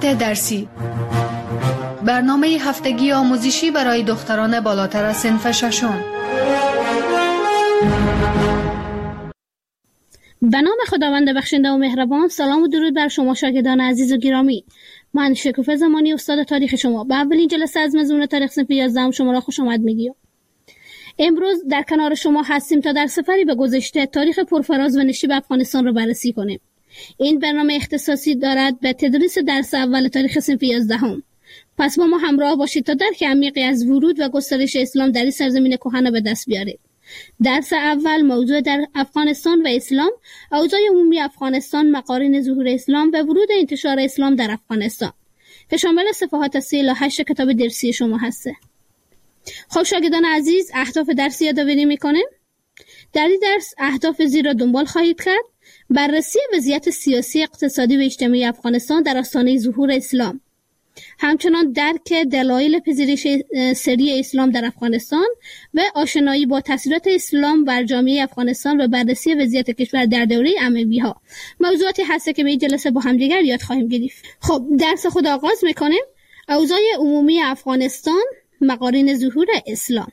مهد درسی، برنامه هفتگی آموزشی برای دختران بالاتر از صنف ششم. به نام خداوند بخشنده و مهربان. سلام و درود بر شما شاگردان عزیز و گرامی. من شکوفه زمانی استاد تاریخ شما به اولین جلسه از مضمون تاریخ صنف 11 شما را خوش آمد میگیم. امروز در کنار شما هستیم تا در سفری به گذشته تاریخ پرفراز و نشیب افغانستان را بررسی کنیم. این برنامه اختصاصی دارد به تدریس درس اول تاریخ صنف 11. پس با ما همراه باشید تا درک عمیقی از ورود و گسترش اسلام در این سرزمین کهن به دست بیارید. درس اول موضوع در افغانستان و اسلام، اوضاع عمومی افغانستان، مقارن ظهور اسلام و ورود انتشار اسلام در افغانستان که شامل صفحات 3 الی 8 کتاب درسی شما هسته. خب شاگردان عزیز، اهداف درسی یادآوری میکنیم. در این درس اهداف زیر را دنبال خواهید کرد: بررسی وضعیت سیاسی، اقتصادی و اجتماعی افغانستان در آستانه ظهور اسلام، همچنان درک دلایل پذیرش سری اسلام در افغانستان و آشنایی با تاثیرات اسلام بر جامعه افغانستان و بررسی وضعیت کشور در دوره اموی‌ها. موضوعاتی هست که به این جلسه با هم دیگر یاد خواهیم گرفت. خب درس خود آغاز میکنیم. اوضاع عمومی افغانستان، مقارن ظهور اسلام.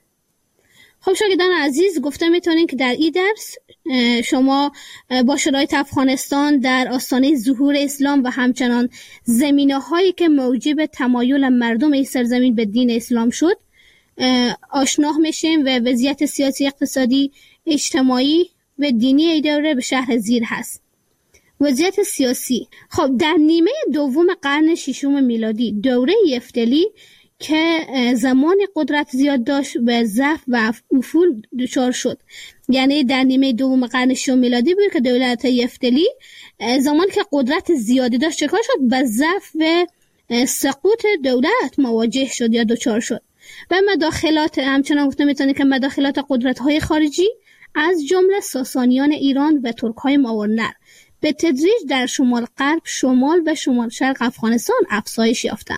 خب شاگردان عزیز، گفته میتونین که در این درس شما با شرایط افغانستان در آستانه ظهور اسلام و همچنان زمینه‌هایی که موجب تمایل مردم این سرزمین به دین اسلام شد آشنا میشیم و وضعیت سیاسی، اقتصادی، اجتماعی و دینی این دوره به شرح زیر هست. وضعیت سیاسی. خب در نیمه دوم قرن ششم میلادی، دوره یفتلی که زمان قدرت زیاد داشت و ضعف و افول دچار شد. یعنی در نیمه دوم قرن ششم میلادی بود که دولت یفتلی زمان که قدرت زیادی داشت چکار شد؟ به ضعف و سقوط دولت مواجه شد یا دچار شد و مداخلات، همچنان گفته میتونه که مداخلات قدرت‌های خارجی از جمله ساسانیان ایران و ترک‌های ماورنر به تدریج در شمال غرب، شمال و شمال شرق افغانستان افزایش یافتند.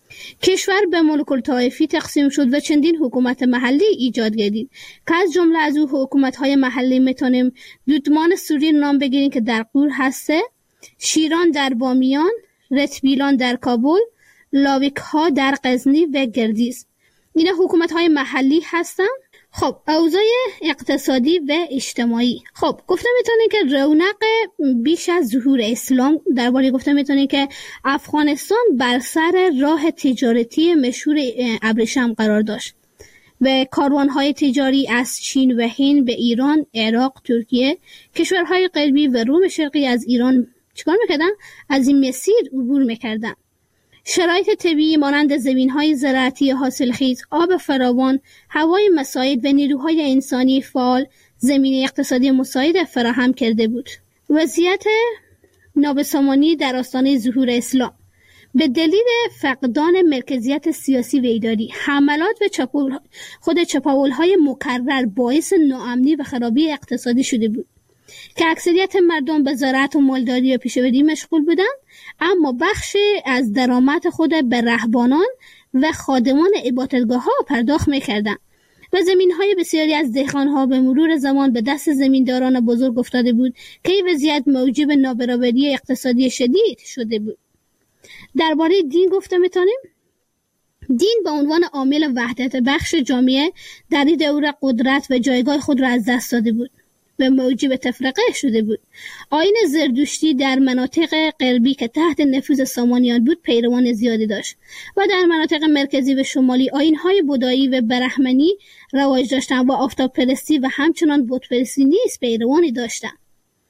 کشور به ملوک الطوایفی تقسیم شد و چندین حکومت محلی ایجاد گردید که از جمله از او حکومت‌های محلی میتونیم دودمان سوری نام بگیریم که در غور هسته، شیران در بامیان، رتبیلان در کابل، لاویک‌ها در غزنی و گردیز. اینا حکومت‌های محلی هستند. خب اوضاع اقتصادی و اجتماعی. خب گفته میتونه که رونق بیش از ظهور اسلام، درباره گفته میتونه که افغانستان بر سر راه تجارتی مشهور ابریشم قرار داشت و کاروانهای تجاری از چین و هند به ایران، عراق، ترکیه، کشورهای غربی و روم شرقی از ایران چیکار میکردن؟ از این مسیر عبور میکردن. شرایط طبیعی مانند زمین‌های زراعتی حاصلخیز، آب فراوان، هوای مساعد و نیروهای انسانی فعال زمینه اقتصادی مساعد فراهم کرده بود. وضعیت نابسامانی در آستانه ظهور اسلام به دلیل فقدان مرکزیت سیاسی و اداری، حملات و چپاول‌های مکرر باعث ناامنی و خرابی اقتصادی شده بود که اکثریت مردم به زراعت و مالداری و پیشه‌وری مشغول بودند، اما بخشی از درآمد خود به رهبانان و خادمان عبادتگاه‌ها پرداخت می‌کردند و زمین‌های بسیاری از دهقان‌ها به مرور زمان به دست زمینداران بزرگ افتاده بود که این وضعیت موجب نابرابری اقتصادی شدید شده بود. درباره دین گفته می‌تونیم دین به عنوان عامل وحدت بخش جامعه در این دوره قدرت و جایگاه خود را از دست داده بود و موجب تفرقه شده بود. آیین زردشتی در مناطق غربی که تحت نفوذ سامانیان بود پیروان زیادی داشت و در مناطق مرکزی و شمالی آیین‌های بودایی و برهمنی رواج داشتند و آفتاب پرستی و همچنان بت پرستی نیز پیروانی داشتند.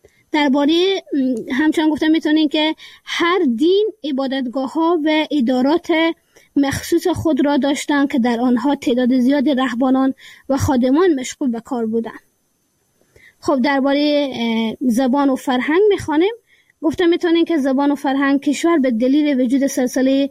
درباره همچنان گفته میتونین که هر دین عبادتگاه‌ها و ادارات مخصوص خود را داشتند که در آنها تعداد زیاد رهبانان و خادمان مشغول به کار بودند. خب درباره زبان و فرهنگ میخوانیم. گفته میتونین که زبان و فرهنگ کشور به دلیل وجود سلسله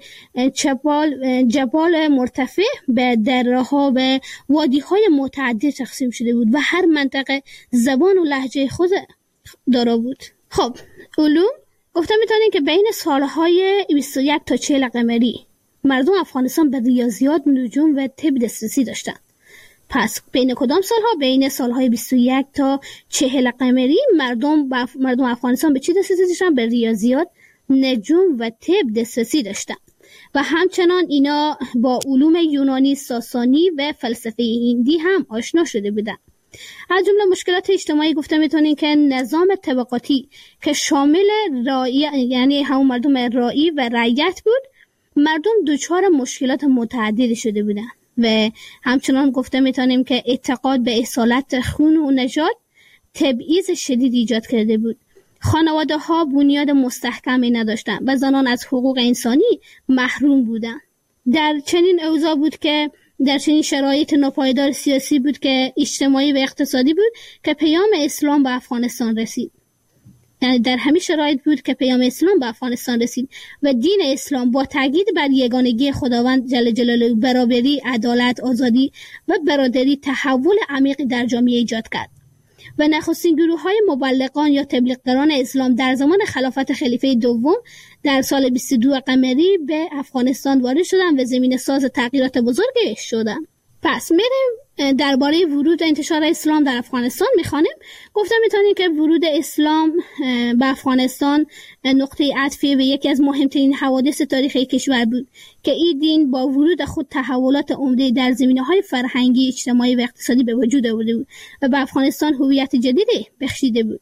جبال مرتفع به دره‌ها و وادی‌های متعدد تقسیم شده بود و هر منطقه زبان و لهجه خود دارا بود. خب علوم. گفته میتونین که بین سالهای 21 تا 40 قمری مردم افغانستان به ریاضیات، نجوم و طب دسترسی داشتند. پس بین کدام سالها؟ بین سالهای 21 تا 40 قمری مردم افغانستان به چی دسترسی داشتن؟ به ریاضیات نجوم و طب دسترسی داشتند و همچنان اینا با علوم یونانی، ساسانی و فلسفه هندی هم آشنا شده بودند. از جمله مشکلات اجتماعی گفته میتونیم که نظام طبقاتی که شامل رعیت، یعنی همون مردم رعی و رعیت بود، مردم دچار مشکلات متعددی شده بودند و همچنان گفته میتونیم که اعتقاد به اصالت خون و نژاد تبعیض شدید ایجاد کرده بود. خانواده ها بنیاد مستحکمی نداشتند و زنان از حقوق انسانی محروم بودند. در چنین اوضاع بود که در چنین شرایط ناپایدار سیاسی بود که اجتماعی و اقتصادی بود که پیام اسلام به افغانستان رسید. یعنی در همین شرایط بود که پیام اسلام به افغانستان رسید و دین اسلام با تاکید بر یگانگی خداوند جل جلاله، برابری، عدالت، آزادی و برادری تحول عمیقی در جامعه ایجاد کرد و نخستین گروه‌های مبلغان یا تبلیغگران اسلام در زمان خلافت خلیفه دوم در سال 22 قمری به افغانستان وارد شدند و زمینه ساز تغییرات بزرگی شدند. پس میریم درباره ورود و انتشار اسلام در افغانستان میخوانیم. گفتم میتونیم که ورود اسلام به افغانستان نقطه عطفی به یکی از مهمترین حوادث تاریخی کشور بود که این دین با ورود خود تحولات عمده در زمینه‌های فرهنگی، اجتماعی و اقتصادی به وجود آورده بود و به افغانستان هویت جدیدی بخشیده بود.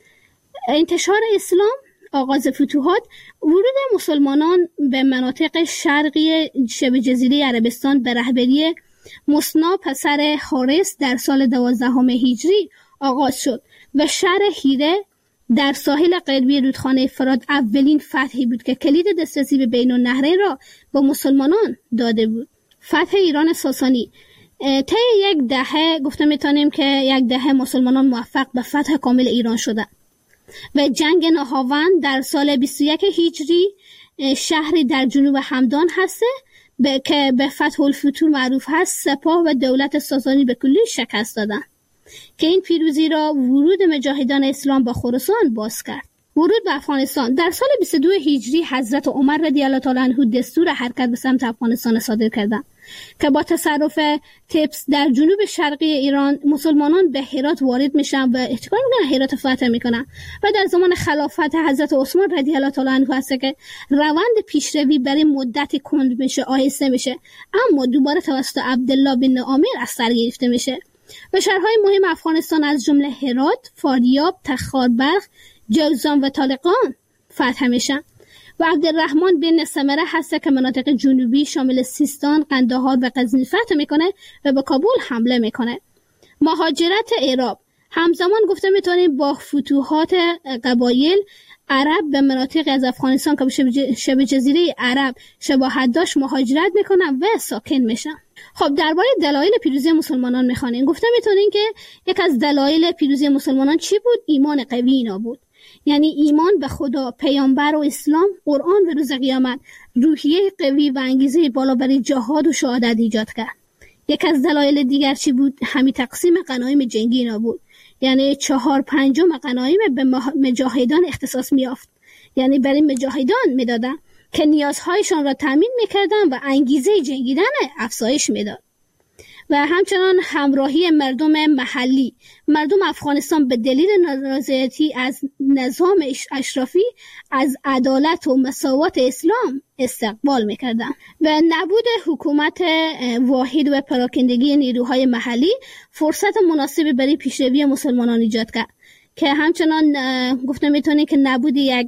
انتشار اسلام، آغاز فتوحات، ورود مسلمانان به مناطق شرقی شبه جزیره عربستان به رهبری مصنع پسر حارس در سال 12 هجری آغاز شد و شهر هیره در ساحل غربی رودخانه فرات اولین فتحی بود که کلید دسترسی به بین النهرین را به مسلمانان داده بود. فتح ایران ساسانی طی یک دهه گفته میتونیم که یک دهه مسلمانان موفق به فتح کامل ایران شدند و جنگ نهاوند در سال 21 هجری شهری در جنوب همدان هسته که به فتح الفتوح معروف هست، سپاه و دولت ساسانی به کلی شکست دادند که این پیروزی را ورود مجاهدان اسلام به خراسان باز کرد. ورود به افغانستان در سال 22 هجری حضرت عمر رضی الله تعالی عنه دستور حرکت به سمت افغانستان صادر کردند که با تصرف تبس در جنوب شرقی ایران مسلمانان به هرات وارد میشن و احتکار میکنن، هرات فتح میکنن و در زمان خلافت حضرت عثمان رضی الله تعالی عنه هست که روند پیشروی برای مدتی کند میشه، آهسته میشه، اما دوباره توسط عبدالله بن عامر از سر گرفته میشه و شهرهای مهم افغانستان از جمله هرات، فاریاب، تخاربرق، جوزان و طالقان فتح میشن و عبدالرحمن بن سمره هست که مناطق جنوبی شامل سیستان، قندهار و غزنی فتح میکنه و به کابل حمله میکنه. مهاجرت عرب همزمان گفته میتونیم با فتوحات قبایل عرب به مناطق از افغانستان که به شبه جزیره عرب شباهت داشت مهاجرت میکنن و ساکن میشن. خب درباره دلایل پیروزی مسلمانان میخوانیم. گفته میتونیم که یک از دلایل پیروزی مسلمانان چی بود؟ ایمان قوی اینا بود. یعنی ایمان به خدا، پیامبر و اسلام، قرآن و روز قیامت روحیه قوی و انگیزه بالا برای جهاد و شهادت ایجاد کرد. یک از دلایل دیگر چی بود؟ همین تقسیم غنایم جنگی اینا بود. یعنی 4/5 غنایم به مجاهدان اختصاص میافت، یعنی برای مجاهدان میدادن که نیازهایشان را تامین میکردن و انگیزه جنگیدن افزایش میداد. و همچنان همراهی مردم محلی. مردم افغانستان به دلیل نارضایتی از نظام اشرافی از عدالت و مساوات اسلام استقبال میکردند و نبود حکومت واحد و پراکندگی نیروهای محلی فرصت مناسبی برای پیشروی مسلمانان ایجاد کرد که همچنان گفته میتونه که نبود یک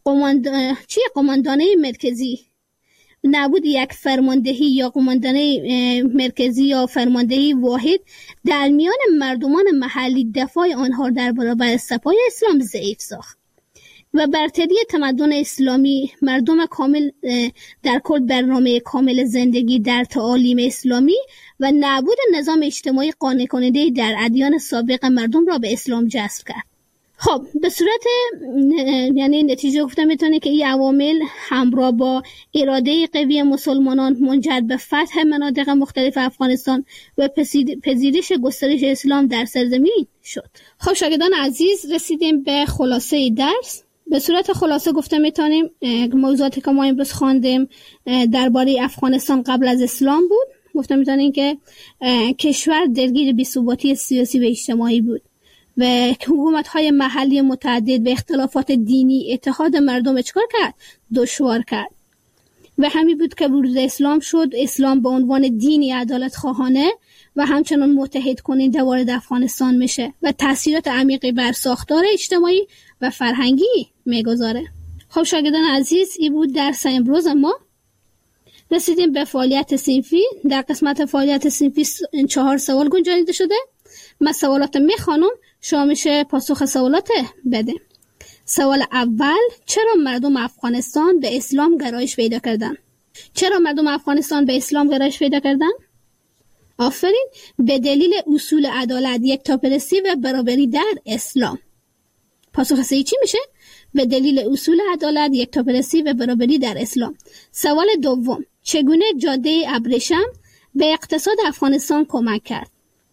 قماندانه مرکزی، نبود یک فرماندهی یا قماندانه مرکزی یا فرماندهی واحد در میان مردمان محلی دفاع آنها در برابر سپاه اسلام ضعیف ساخت و برتری تمدن اسلامی. مردم کامل در کل برنامه کامل زندگی در تعالیم اسلامی و نبود نظام اجتماعی قانع کننده در ادیان سابق مردم را به اسلام جذب کرد. خب به صورت یعنی نتیجه گفته میتونه که این عوامل همراه با اراده قوی مسلمانان منجر به فتح مناطق مختلف افغانستان و پذیرش گسترش اسلام در سرزمین شد. خب شاگردان عزیز، رسیدیم به خلاصه درس. به صورت خلاصه گفته میتونیم موضوعاتی که ما امروز خواندیم درباره افغانستان قبل از اسلام بود. گفته میتونیم که کشور درگیر بی‌ثباتی سیاسی و اجتماعی بود و حکومت‌های محلی متعدد و اختلافات دینی اتحاد مردم چکار کرد؟ دشوار کرد. و همین بود که ورود اسلام شد. اسلام به عنوان دینی عدالت خواهانه و همچنان متحد کننده وارد افغانستان میشه و تاثیرات عمیقی بر ساختار اجتماعی و فرهنگی میگذاره. خب شاگردان عزیز، این بود درس امروز ما. رسیدیم به فعالیت صنفی. در قسمت فعالیت صنفی 4 سوال گنجانیده شده. من سوالات میخوانم، شما میشه پاسخ سوالات بده. سوال اول: چرا مردم افغانستان به اسلام گرایش پیدا کردن؟ چرا مردم افغانستان به اسلام گرایش پیدا کردن؟ آفرین، به دلیل اصول عدالت، یکتاپرستی و برابری در اسلام. پاسخ صحیح چی میشه؟ به دلیل اصول عدالت، یکتاپرستی و برابری در اسلام. سوال دوم: چگونه جاده ابریشم به اقتصاد افغانستان کمک کرد؟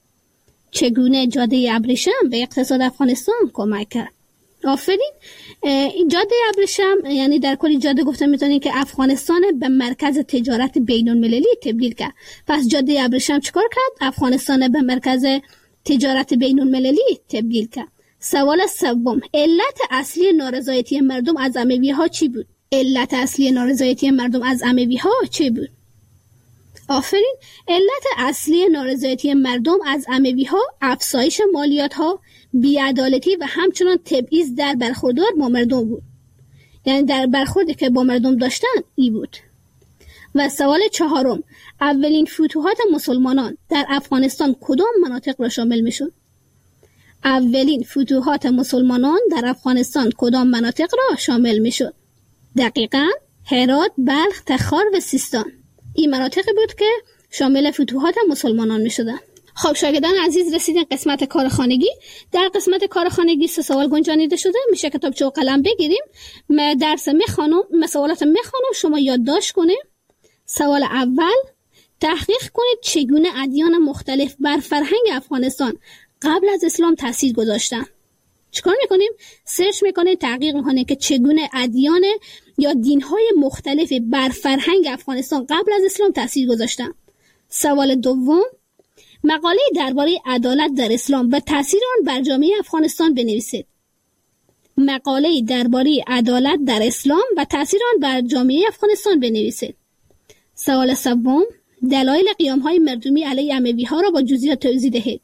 چگونه جاده ابریشم به اقتصاد افغانستان کمک کرد؟ آفرین، جاده ابریشم یعنی در کل جاده گفته میتونین که افغانستان به مرکز تجارت بین المللی تبدیل کرد. پس جاده ابریشم چیکار کرد؟ افغانستان به مرکز تجارت بین المللی تبدیل کرد. سوال سوم: علت اصلی نارضایتی مردم از اموی ها چی بود؟ علت اصلی نارضایتی مردم از اموی ها چی بود؟ آفرین، علت اصلی نارضایتی مردم از اموی ها افزایش مالیات ها، بی‌عدالتی و همچنان تبعیض در برخوردار با مردم بود. یعنی در برخوردی که با مردم داشتن ای بود. و سوال چهارم: اولین فتوحات مسلمانان در افغانستان کدام مناطق را شامل میشد؟ اولین فتوحات مسلمانان در افغانستان کدام مناطق را شامل میشد؟ دقیقاً هرات، بلخ، تخار و سیستان. این مناطقی بود که شامل فتوحات مسلمانان میشدن. خب شاگردان عزیز، رسیدیم قسمت کارخانگی. در قسمت کارخانگی 3 سوال گنجانیده شده. میشه کتابچه و قلم بگیریم. من درس میخوانم، مسئولات میخوانم، شما یادداشت کنید. سوال اول: تحقیق کنید چگونه ادیان مختلف بر فرهنگ افغانستان قبل از اسلام تاثیر گذاشتن. چیکار میکنیم؟ سرچ میکنیم، تحقیق میکنیم که چگونه ادیان یا دینهای مختلف بر فرهنگ افغانستان قبل از اسلام تاثیر گذاشتن. سوال دوم: مقاله درباره عدالت در اسلام و تاثیر آن بر جامعه افغانستان بنویسید. مقاله درباره عدالت در اسلام و تاثیر آن بر جامعه افغانستان بنویسید. سوال سوم: دلایل قیام‌های مردمی علیه اموی‌ها را با جزئیات توضیح دهید.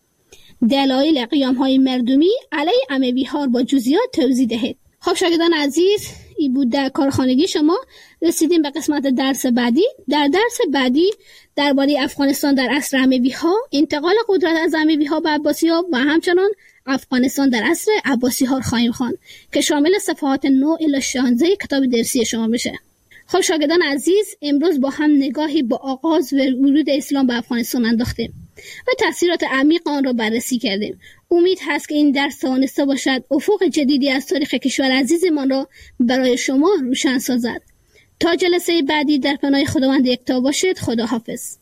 دلایل قیام‌های مردمی علیه اموی‌ها با جزئیات توضیح دهید. خب شاگردان عزیز، این بود در کارخانگی شما. رسیدیم به قسمت درس بعدی. در درس بعدی درباره افغانستان در عصر اموی‌ها، انتقال قدرت از اموی‌ها به عباسی‌ها و همچنان افغانستان در عصر عباسی‌ها خواهیم خواند که شامل صفحات 9 الی 16 کتاب درسی شما میشه. خب شاگردان عزیز، امروز با هم نگاهی با آغاز و ورود اسلام به افغانستان انداختیم و تأثیرات عمیق آن را بررسی کردیم. امید هست که این درس توانسته باشد افق جدیدی از تاریخ کشور عزیزمان را برای شما روشن سازد. تا جلسه بعدی در پناه خداوند یکتا باشید. خدا حافظ.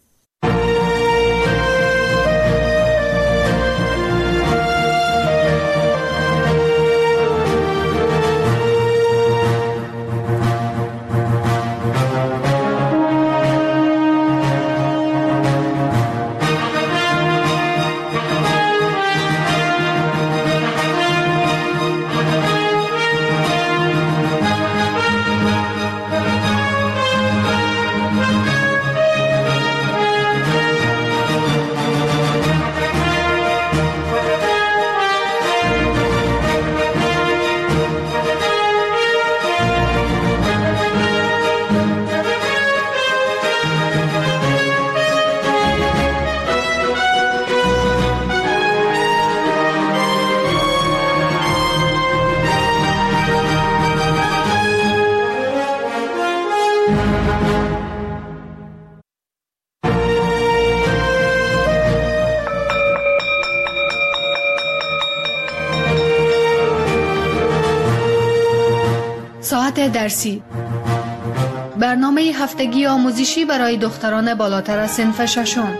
ساعت درسی، برنامه هفتگی آموزشی برای دختران بالاتر از صنف ششم.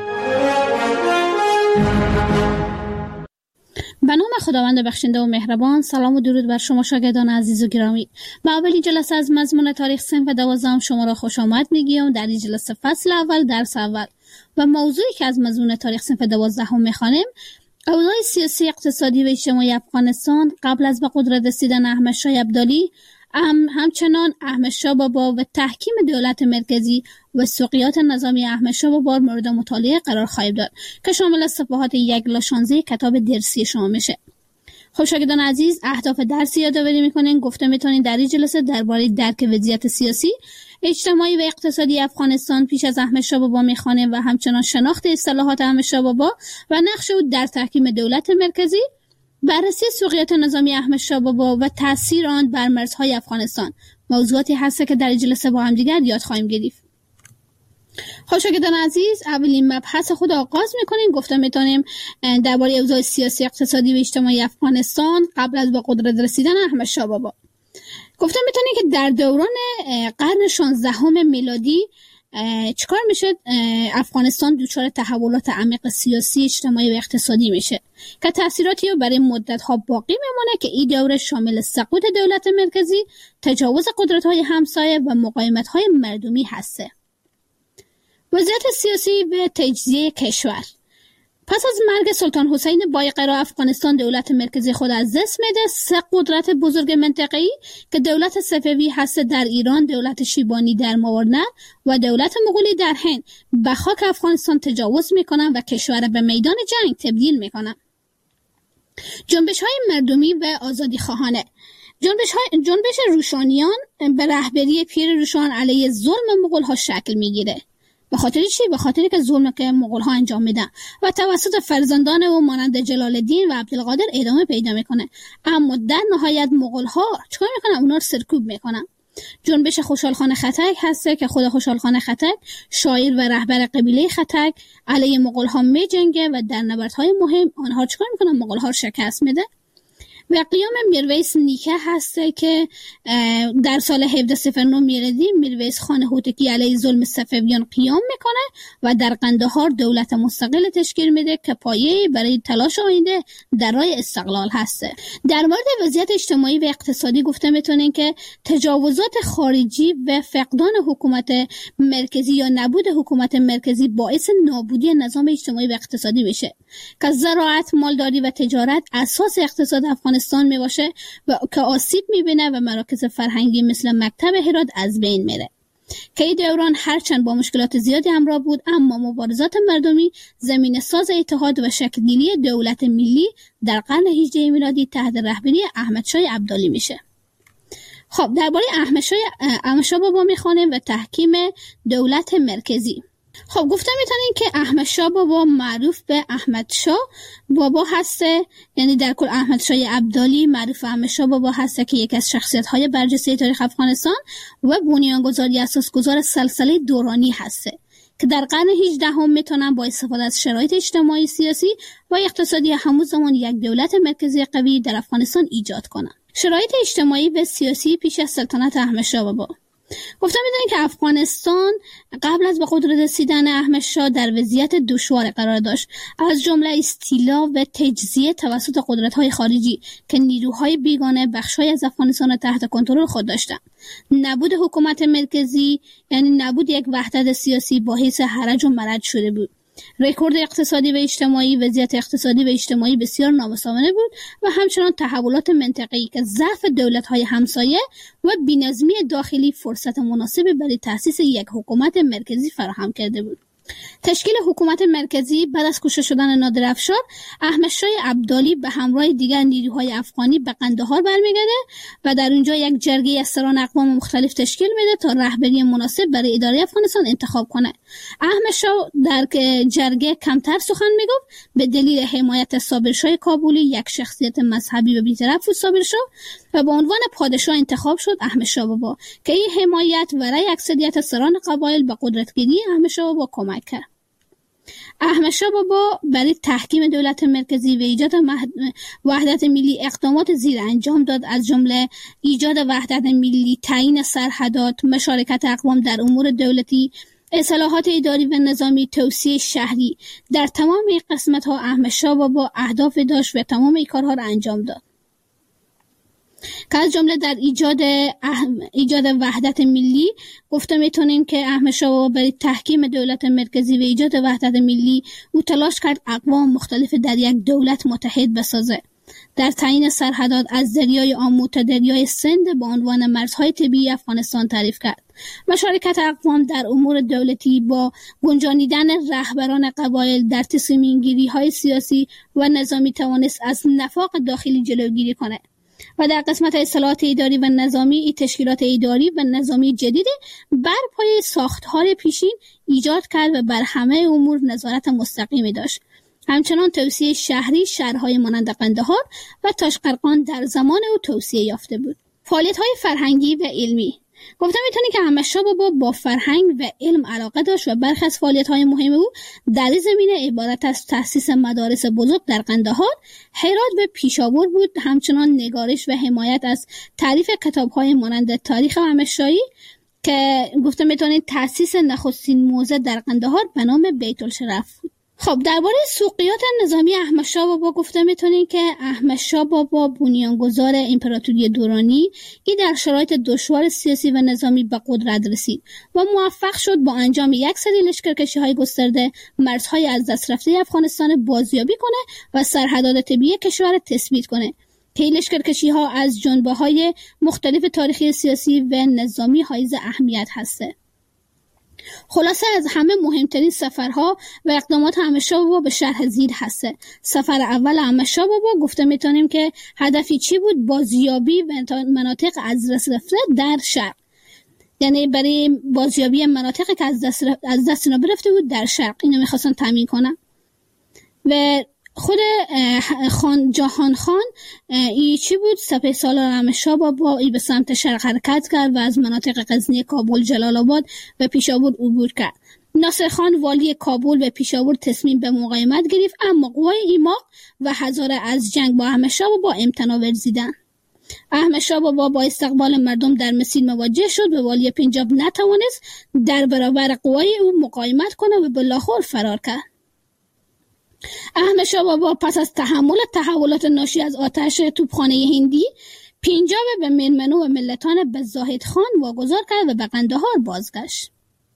به نام خداوند بخشنده و مهربان. سلام و درود بر شما شاگردان عزیز و گرامی. به اولین جلسه از مضمون تاریخ صنف 12 شما را خوش آمد میگیم. در این جلسه فصل اول، درس اول و موضوعی که از مضمون تاریخ صنف 12 میخوانیم اوضاع سیاسی، اقتصادی و اجتماعی افغانستان قبل از به قدرت رسیدن احمد شاه ابدالی همچنان احمد شاه بابا و تحکیم دولت مرکزی و سقوط نظامی احمد شاه بابا مورد مطالعه قرار خواهد داد که شامل صفحات 1 تا 16 کتاب درسی شما میشه. خب شاگردان عزیز، اهداف درسی یادآوری میکنین. گفته میتونین در این جلسه درباره درک وضعیت سیاسی، اجتماعی و اقتصادی افغانستان پیش از احمد شاه بابا میخوانیم و همچنان شناخت اصطلاحات احمد شاه بابا و نقش او در تحکیم دولت مرکزی، بررسی سقوط نظامی احمد شاه بابا و تاثیر آن بر مرزهای افغانستان موضوعاتی هست که در این جلسه با هم دیگر یاد خواهیم گرفت. خب شاگردان عزیز، اولین مبحث خود آغاز میکنیم. گفته میتونیم درباره اوضاع سیاسی، اقتصادی و اجتماعی افغانستان قبل از به قدرت رسیدن احمد شاه بابا. گفته میتونیم که در دوران قرن 16 میلادی چیکار میشه؟ افغانستان دچار تحولات عمیق سیاسی، اجتماعی و اقتصادی میشه که تأثیراتی رو برای مدت‌ها باقی میمونه که این دوره شامل سقوط دولت مرکزی، تجاوز قدرت‌های همسایه و مقاومت‌های مردمی هسته. وضعیت سیاسی و تجزیه کشور. پس از مرگ سلطان حسین بایقرا، افغانستان دولت مرکزی خود از دست میده. 3 قدرت بزرگ منطقه‌ای که دولت صفوی هست در ایران، دولت شیبانی در ماوراءالنهر و دولت مغولی در هند به خاک افغانستان تجاوز میکنن و کشور به میدان جنگ تبدیل میکنن. جنبش‌های مردمی و آزادی خواهانه. جنبش روشانیان به رهبری پیر روشان علیه ظلم مغول‌ها شکل میگیره. به خاطر چی؟ به خاطری که ظلمی که مغول‌ها انجام میدن و توسط فرزندان او مانند جلال الدین و عبدالقادر ادامه پیدا میکنه. اما در نهایت مغول‌ها چیکار میکنن؟ اونا رو سرکوب میکنن. جنبش خوشحال خان خټک هست که خود خوشحال خان خټک، شاعر و رهبر قبیله خټک، علیه مغول‌ها میجنگه و در نبردهای مهم آنها چیکار میکنن؟ مغول‌ها رو شکست میده. و قیام میرویس نیکه هسته که در سال 1709 میلادی میرویس خان هوتکی علیه ظلم صفویان قیام میکنه و در قندهار دولت مستقل تشکیل میده که پایه برای تلاش آینده در راه استقلال هسته. در مورد وضعیت اجتماعی و اقتصادی گفته میتونین که تجاوزات خارجی و فقدان حکومت مرکزی یا نبود حکومت مرکزی باعث نابودی نظام اجتماعی و اقتصادی میشه که زراعت، مالداری و تجارت اساس اقتصاد افغانستان میباشه و که آسیب میبینه و مراکز فرهنگی مثل مکتب هرات از بین میره. که این دوران هرچند با مشکلات زیادی همراه بود، اما مبارزات مردمی زمین ساز اتحاد و شکل‌گیری دولت ملی در قرن 18 میلادی تحت رهبری احمد شاه ابدالی میشه. خب درباره احمد شاه بابا میخوانیم و تحکیم دولت مرکزی. خب گفته میتونین که احمد شاه بابا معروف به احمد شاه بابا هسته، یعنی در کل احمد شاه ابدالی معروف احمد شاه بابا هسته که یکی از شخصیت‌های برجسته تاریخ افغانستان و بنیانگذاری اساسگذار سلسله دورانی هسته که در قرن 18 میتونن با استفاده از شرایط اجتماعی، سیاسی و اقتصادی همون زمان یک دولت مرکزی قوی در افغانستان ایجاد کنن. شرایط اجتماعی و سیاسی پیش از سلطنت احمد شاه بابا. گفته می‌دونید که افغانستان قبل از به قدرت رسیدن احمد شاه در وضعیت دشوار قرار داشت، از جمله استیلا و تجزیه توسط قدرت‌های خارجی که نیروهای بیگانه بخش‌های از افغانستان را تحت کنترل خود داشتند. نبود حکومت مرکزی یعنی نبود یک وحدت سیاسی باعث هرج و مرج شده بود. رکورد اقتصادی و اجتماعی، وضعیت اقتصادی و اجتماعی بسیار نامساوانه بود و همچنان تحولات منطقه‌ای که ضعف دولت‌های همسایه و بی‌نظمی داخلی فرصت مناسبی برای تأسیس یک حکومت مرکزی فراهم کرده بود. تشکیل حکومت مرکزی بعد از کشته شدن نادر افشار، احمد شاه ابدالی به همراه دیگر نیروهای افغانی به قندهار برمیگرده و در اونجا یک جرگه از سران اقوام مختلف تشکیل میده تا رهبری مناسب برای اداره افغانستان انتخاب کنه. احمد شاه در جرگه کمتر سخن میگفت به دلیل حمایت صابرشاه کابلی، یک شخصیت مذهبی و بی‌طرف بود صابرشاه، و به عنوان پادشاه انتخاب شد احمد شاه بابا که این حمایت و رأی اکثریت سران قبایل به قدرتگیری احمد شاه بابا کمک کرد. احمد شاه بابا برای تحکیم دولت مرکزی و ایجاد وحدت ملی اقدامات زیر انجام داد، از جمله ایجاد وحدت ملی، تعیین سرحدات، مشارکت اقوام در امور دولتی، اصلاحات اداری و نظامی، توسعه شهری. در تمام این قسمت‌ها احمد شاه بابا اهداف داشت و تمام این کارها را انجام داد. که از جمله در ایجاد وحدت ملی گفته میتونیم که احمد شاه بابا برای تحکیم دولت مرکزی و ایجاد وحدت ملی او تلاش کرد اقوام مختلف در یک دولت متحد بسازه. در تعیین سرحدات از دریای آمو تا دریای سند به عنوان مرزهای طبیعی افغانستان تعریف کرد. مشارکت اقوام در امور دولتی با گنجانیدن رهبران قبایل در تصمیم‌گیری‌های سیاسی و نظامی توانست از نفاق داخلی جلوگیری کنه و در قسمت اصلاحات اداری و نظامی تشکیلات اداری و نظامی جدید بر پایه ساختار پیشین ایجاد کرد و بر همه امور نظارت مستقیمی داشت. همچنان توسعه شهری شهرهای مانند قندهار و تاشقرغان در زمان او توسعه یافته بود. فعالیت‌های فرهنگی و علمی گفته میتونی که احمد شاه بابا با فرهنگ و علم علاقه داشت و برخی از فعالیت‌های مهم او در این زمینه عبارت از تأسیس مدارس بزرگ در قندهار، هرات و پیشاور بود. همچنان نگارش و حمایت از تالیف کتاب‌های مانند تاریخ احمدشاهی که گفته میتونید تأسیس نخستین موزه در قندهار به نام بیت الشرف بود. خب درباره سوقیات نظامی احمد شاه بابا گفته میتونیم که احمد شاه بابا بنیانگذار امپراتوری دورانی که در شرایط دشوار سیاسی و نظامی به قدرت رسید و موفق شد با انجام یک سری لشکرکشی‌های گسترده مرزهای از دست رفته افغانستان بازیابی کنه و سرحدات طبیعی کشور تثبیت کنه که این لشکرکشی‌ها از جنبه‌های مختلف تاریخی سیاسی و نظامی حائز اهمیت هسته. خلاصه از همه مهمترین سفرها و اقدامات احمد شاه بابا به شرح زیر هسته. سفر اول احمد شاه بابا گفته میتونیم که هدفی چی بود؟ بازیابی و مناطق از دست رفته در شرق، یعنی برای بازیابی مناطقی که از دست رفته بود در شرق اینو میخواستن تامین کنن. و خود جهان خان ای چی بود؟ سپهسالار احمد شاه بابا ای به سمت شرق حرکت کرد و از مناطق غزنی، کابل، جلال آباد و پیشاور عبور کرد. ناصر خان والی کابل و پیشاور تصمیم به مقاومت گرفت، اما قوای ایماق و هزاره از جنگ با احمد شاه بابا امتناع ورزیدند. احمد شاه بابا با استقبال مردم در مسیر مواجه شد و والی پنجاب نتوانست در برابر قوای او مقاومت کنه و به لاهور فرار کرد. احمد شاه بابا پس از تحمل تحولات ناشی از آتش توپخانه هندی پنجاب به میرمنو و ملتان به زاهد خان واگذار کرد و به قندهار بازگشت.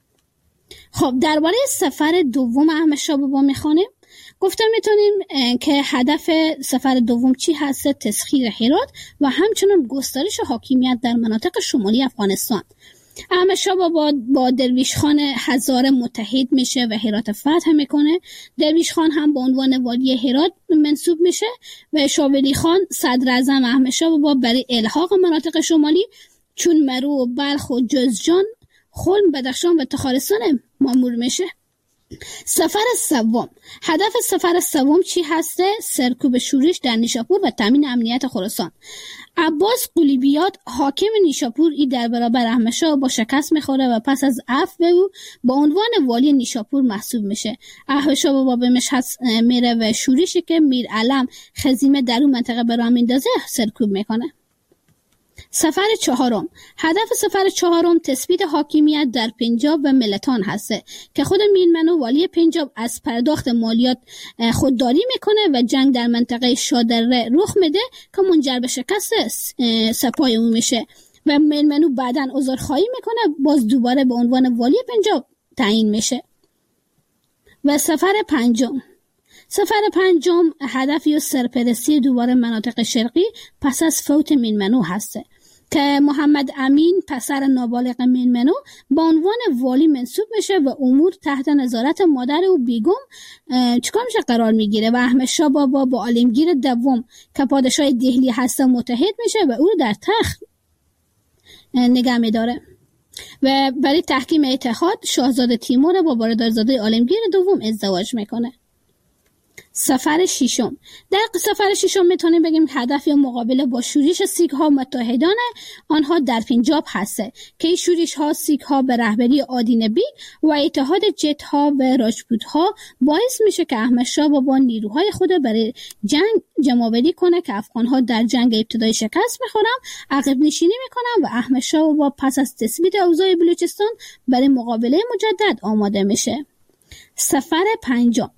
خب درباره سفر دوم احمد شاه بابا میخوانیم. گفتم میتونیم که هدف سفر دوم چی هست؟ تسخیر هرات و همچنین گسترش حاکمیت در مناطق شمالی افغانستان. احمد شاه بابا با درویش خان هزاره متحد میشه و هرات فتح میکنه. درویش خان هم به عنوان والی هرات منصوب میشه و شاولی خان صدر اعظم احمد شاه بابا برای الحاق مناطق شمالی چون مرو و بلخ و جوزجان، خلم، بدخشان و تخارستان مامور میشه. سفر سوم، هدف سفر سوم چی هسته؟ سرکوب شورش در نیشاپور و تامین امنیت خراسان. عباس قلیبیات حاکم نیشاپور ای در برابر احمد شاه با شکست میخوره و پس از عفو او با عنوان والی نیشاپور محسوب میشه. احمد شاه بابا به مشهد میره و شورشی که میر علم خزیمه در اون منطقه به راه میندازه سرکوب میکنه. سفر چهارم، هدف سفر چهارم تثبیت حاکمیت در پنجاب و ملتان هسته که خود میرمنو والی پنجاب از پرداخت مالیات خودداری میکنه و جنگ در منطقه شادره رخ میده که منجر به شکست سپاه او میشه و میرمنو بعداً عذرخواهی میکنه، باز دوباره به عنوان والی پنجاب تعیین میشه. و سفر پنجم هدفی و سرپرستی دوباره مناطق شرقی پس از فوت میرمنو هسته که محمد امین پسر نابالغ میرمنو با عنوان والی منصوب میشه و امور تحت نظارت مادر او بیگم چیکار میشه قرار میگیره و احمد شاه بابا با عالمگیر دوم که پادشاه دهلی هسته متحد میشه و او در تخت نگه میداره و برای تحکیم اتحاد شاهزاده تیمور با برادرزاده عالمگیر دوم ازدواج میکنه. سفر ششم، در سفر ششم میتونیم بگیم هدف یا مقابله با شورش سیک ها متحدان آنها در پنجاب هسته که این شورش ها سیک ها به رهبری آدین بیگ و اتحاد جت ها و راجپوت ها باعث میشه که احمد شاه بابا نیروهای خود برای جنگ جمع‌آوری کنه که افغان ها در جنگ ابتدایی شکست میخورن، عقب نشینی میکنن و احمد شاه بابا پس از تثبیت اوضاع بلوچستان برای مقابله مجدد آماده میشه. سفر پنجم،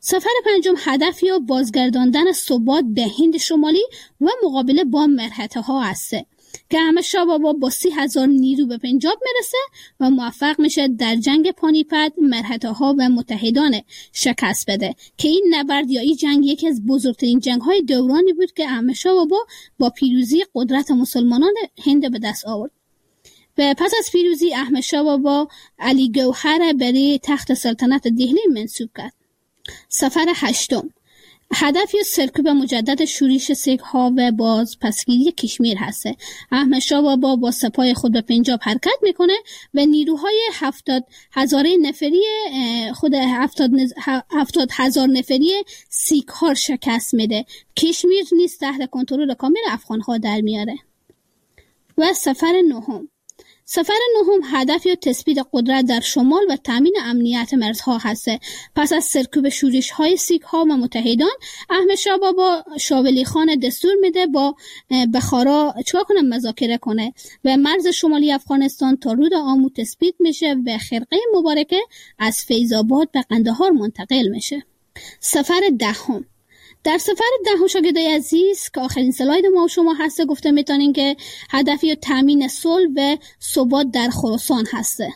سفر پنجم هدف یا بازگرداندن ثبات به هند شمالی و مقابله با مرهطه‌ها است که احمد شاه بابا با 30,000 نیرو به پنجاب میرسه و موفق میشه در جنگ پانیپت مرهطه‌ها و متحدان شکست بده که این نبرد یا این جنگ یکی از بزرگترین جنگ‌های دورانی بود که احمد شاه بابا با پیروزی قدرت مسلمانان هند به دست آورد. و پس از پیروزی احمد شاه بابا علی گوهر برای تخت سلطنت دهلی منصوب کرد. سفر هشتم هدف یا سرکوب مجدد شورش سیک‌ها و بازپسگیری کشمیر هست. احمد شاه بابا با سپاه خود به پنجاب حرکت میکنه و نیروهای 70,000 نفری خود 70,000 نفری سیک‌ها شکست میده. کشمیر نیز تحت کنترل کامل افغان‌ها در میاره. و سفر نهم هدف یا تثبیت قدرت در شمال و تامین امنیت مرزها هست. پس از سرکوب شورش‌های سیک‌ها و متحدان احمد شاه بابا شاه ولی خان دستور میده با بخارا مذاکره کنه و مرز شمالی افغانستان تا رود آمو تثبیت میشه و خرقه مبارکه از فیض آباد به قندهار منتقل میشه. سفر دهم در سفر دهم شاگردای عزیز که آخرین سلاید ما و شما هسته گفته میتونین که هدف یا تامین صلح و ثبات در خراسان هسته.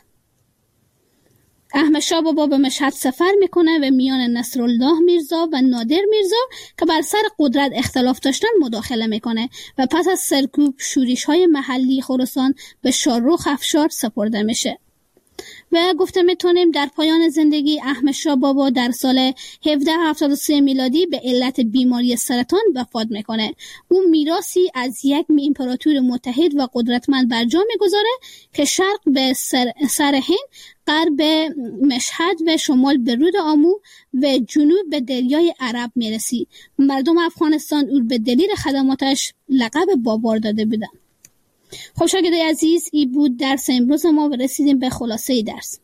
احمد شاه بابا به مشهد سفر میکنه و میان نصرالله میرزا و نادر میرزا که بر سر قدرت اختلاف داشتن مداخله میکنه و پس از سرکوب شورش‌های محلی خراسان به شاهرخ افشار سپرده میشه. و گفته میتونیم در پایان زندگی احمد شاه بابا در سال 1773 میلادی به علت بیماری سرطان وفات میکنه. او میراثی از یک امپراتور متحد و قدرتمند بر جا میگذاره که شرق به سر هند، غرب به مشهد و شمال به رود آمو و جنوب به دریای عرب میرسی. مردم افغانستان او به دلیل خدماتش لقب بابار داده بودن. خب شاگردای عزیز، این بود درس امروز ما و رسیدیم به خلاصه درس.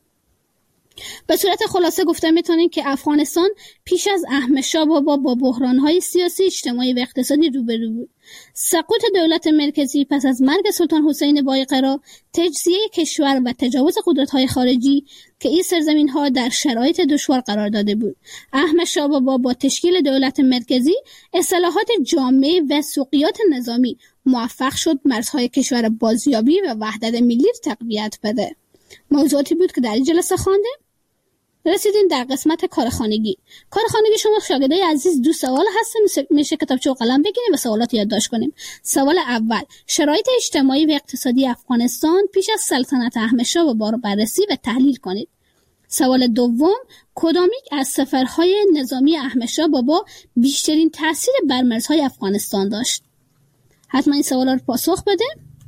به صورت خلاصه گفته میتونیم که افغانستان پیش از احمد شاه بابا با بحران‌های سیاسی، اجتماعی و اقتصادی روبرو بود. سقوط دولت مرکزی پس از مرگ سلطان حسین بایقرا، تجزیه کشور و تجاوز قدرت‌های خارجی که این سرزمین‌ها در شرایط دشوار قرار داده بود. احمد شاه بابا با تشکیل دولت مرکزی، اصلاحات جامع و سوقیات نظامی موفق شد مرزهای کشور بازیابی و وحدت ملی تقویت بده. موضوعاتی بود که در این جلسه خواندیم. رسیدیم در قسمت کارخانگی. شما شاگردای عزیز 2 سوال هست، میشه کتابچه و قلم بگیریم و سوالات یادداشت کنیم. سوال اول: شرایط اجتماعی و اقتصادی افغانستان پیش از سلطنت احمد شاه بابا رو بررسی و تحلیل کنید. سوال دوم: کدامیک از سفرهای نظامی احمد شاه بابا بیشترین تاثیر بر مرزهای افغانستان داشت؟ حتما این سوالا رو پاسخ بده.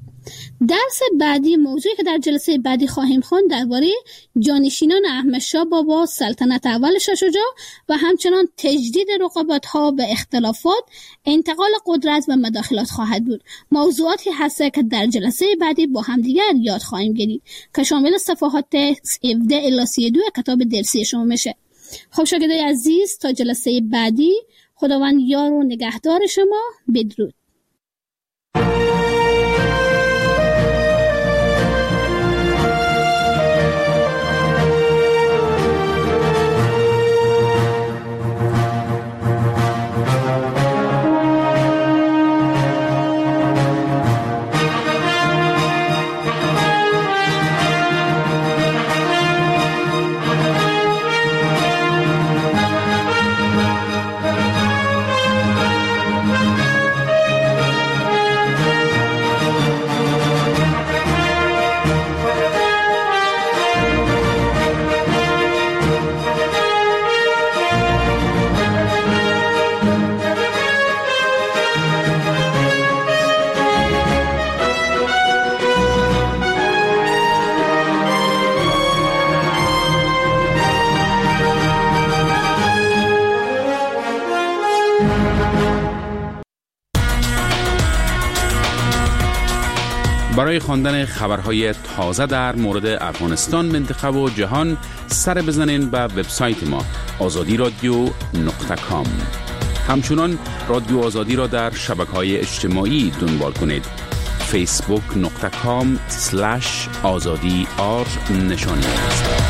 درس بعدی، موضوعی که در جلسه بعدی خواهیم خواند، درباره جانشینان احمد شاه بابا، سلطنت اول شاه شجاع و همچنان تجدید رقابت‌ها و اختلافات، انتقال قدرت و مداخلات خواهد بود. موضوعاتی هست که در جلسه بعدی با همدیگر یاد خواهیم گرفت که شامل صفحات 17 الی 32 کتاب درسی شما میشه. خب شاگردای عزیز، تا جلسه بعدی، خداوند یار و نگهدار شما. بدرود. برای خواندن خبرهای تازه در مورد افغانستان، منطقه و جهان، سر بزنین به وبسایت ما azadi.radio.com. همچنان رادیو آزادی را در شبکه‌های اجتماعی دنبال کنید. facebook.com/azadi نشانی است.